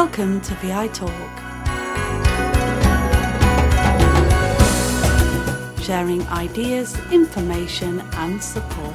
Welcome to VI Talk. Sharing ideas, information and support.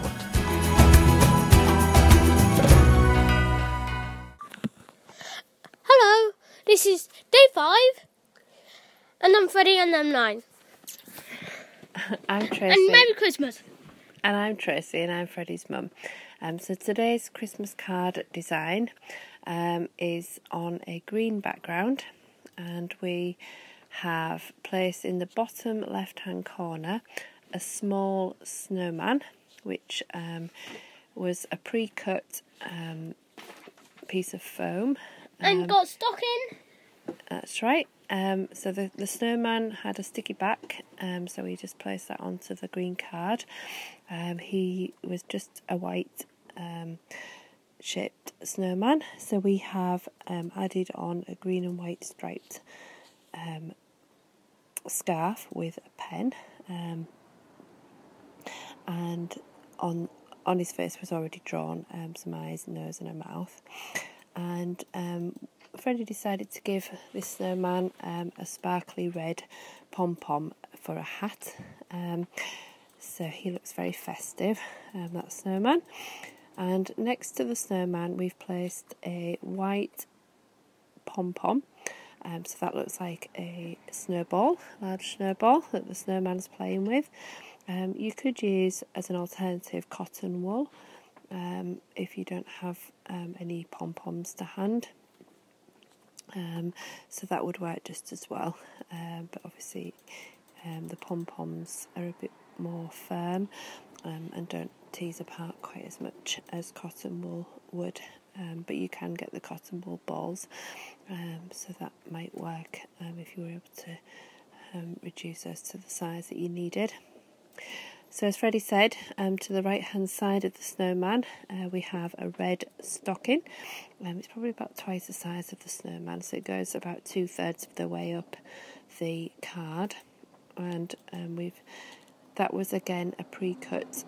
Hello, this is day 5 and I'm Freddie and I'm 9. I'm Tracy. And Merry Christmas. And I'm Tracy and I'm Freddie's mum. So today's Christmas card design is on a green background, and we have placed in the bottom left hand corner a small snowman, which was a pre-cut piece of foam. And got stocking. That's right. So the snowman had a sticky back, so we just placed that onto the green card. He was just a white shaped snowman, so we have added on a green and white striped scarf with a pen, and on his face was already drawn some eyes, nose and a mouth. And Freddie decided to give this snowman a sparkly red pom-pom for a hat, so he looks very festive, that snowman. And next to the snowman we've placed a white pom-pom, so that looks like a snowball, large snowball that the snowman's playing with. You could use as an alternative cotton wool if you don't have any pom-poms to hand, so that would work just as well, but obviously the pom-poms are a bit more firm and don't tease apart quite as much as cotton wool would, but you can get the cotton wool balls, so that might work if you were able to reduce those to the size that you needed. So as Freddie said, to the right hand side of the snowman we have a red stocking. It's probably about twice the size of the snowman, so it goes about 2/3 of the way up the card, and that was again a pre-cut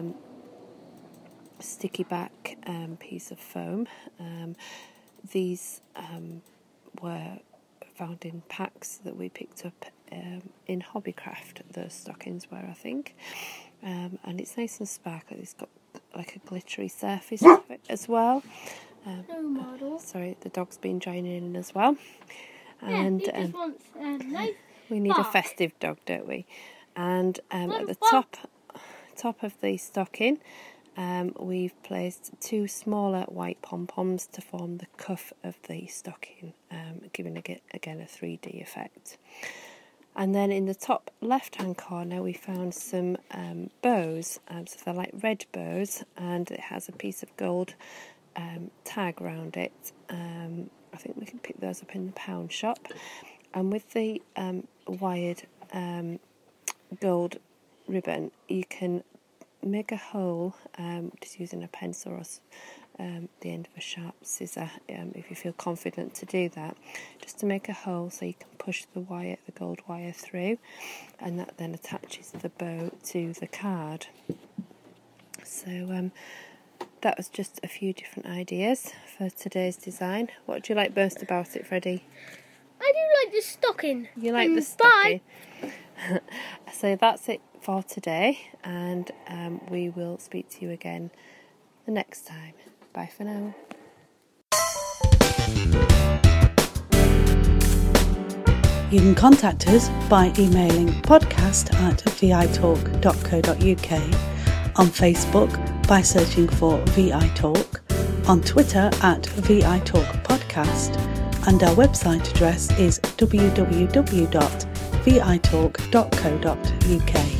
sticky back piece of foam. These were found in packs that we picked up in Hobbycraft, the stockings were, I think, and it's nice and sparkly. It's got like a glittery surface to it as well. Sorry, the dog's been joining in as well. And he just wants a nice we need bark. a festive dog, don't we? And at the top of the stocking we've placed 2 smaller white pom-poms to form the cuff of the stocking, giving again a 3D effect. And then in the top left hand corner we found some bows, so they're like red bows, and it has a piece of gold tag around it. I think we can pick those up in the pound shop, and with the wired gold ribbon you can make a hole just using a pencil or the end of a sharp scissor, if you feel confident to do that, just to make a hole so you can push the gold wire through, and that then attaches the bow to the card. So that was just a few different ideas for today's design. What do you like most about it, Freddie? I do like the stocking. You like the stocking? So that's it for today, and we will speak to you again the next time. Bye for now. You can contact us by emailing podcast@vitalk.co.uk, on Facebook by searching for VI Talk, on Twitter @VITalkPodcast, and our website address is www.vitalk.co.uk.